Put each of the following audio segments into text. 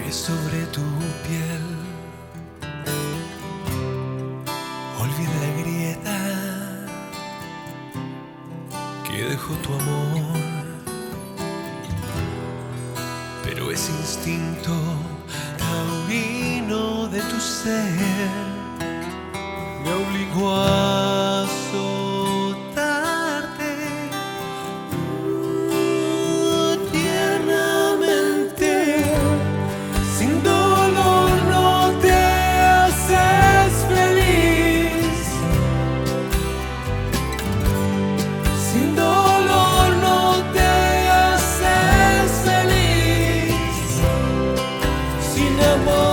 que sobre tu piel olvide la grieta que dejó tu amor, pero ese instinto taurino de tu ser me obligó a azotarte tiernamente. Sin dolor no te haces feliz, sin dolor no te haces feliz, sin amor.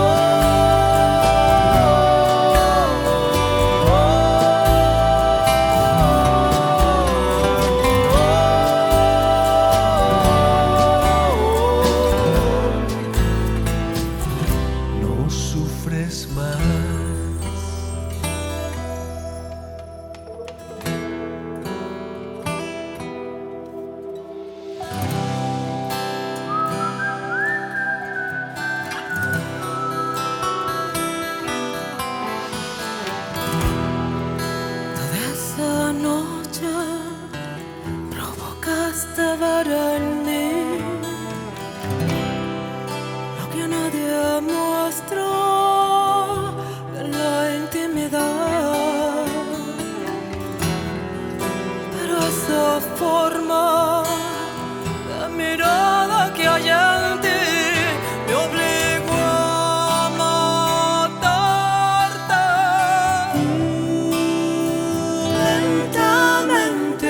Provocaste ver en mí lo que nadie muestra en la intimidad, pero esa forma de mirada que hay en ti me obligó a matarte lentamente.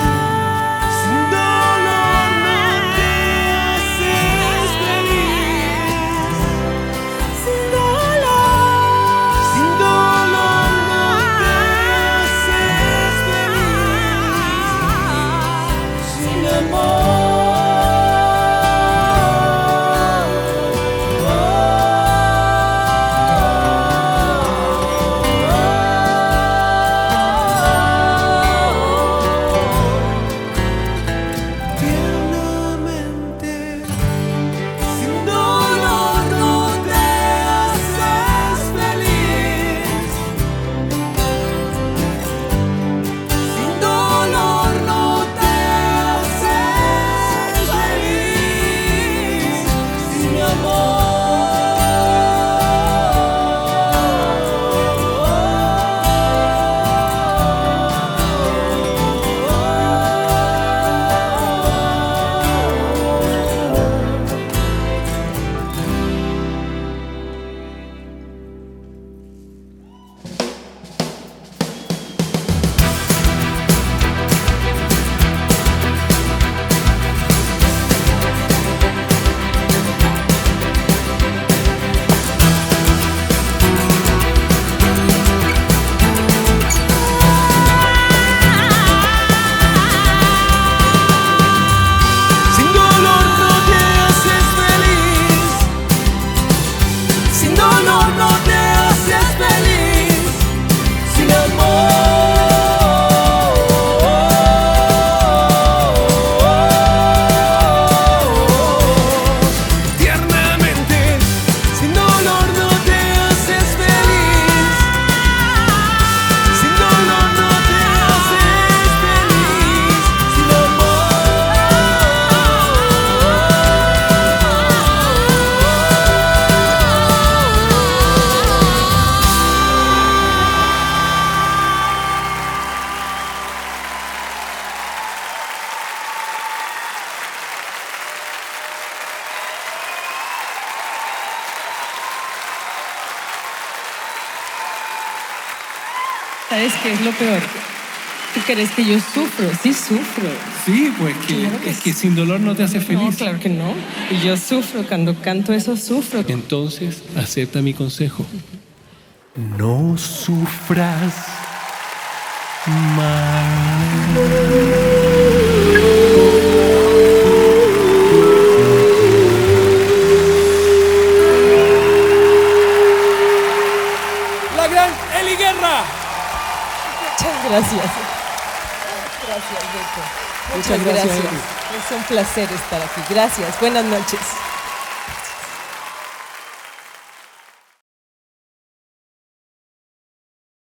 ¿Sabes qué es lo peor? ¿Tú crees que yo sufro? Sí sufro. Sí, pues Claro que es que sin dolor no te hace No, feliz. claro que no. Y yo sufro, cuando canto eso sufro. Entonces, acepta mi consejo. No sufras más. La gran Eli Guerra. Muchas gracias. Gracias, Beto. Muchas gracias. Es un placer estar aquí. Gracias. Buenas noches.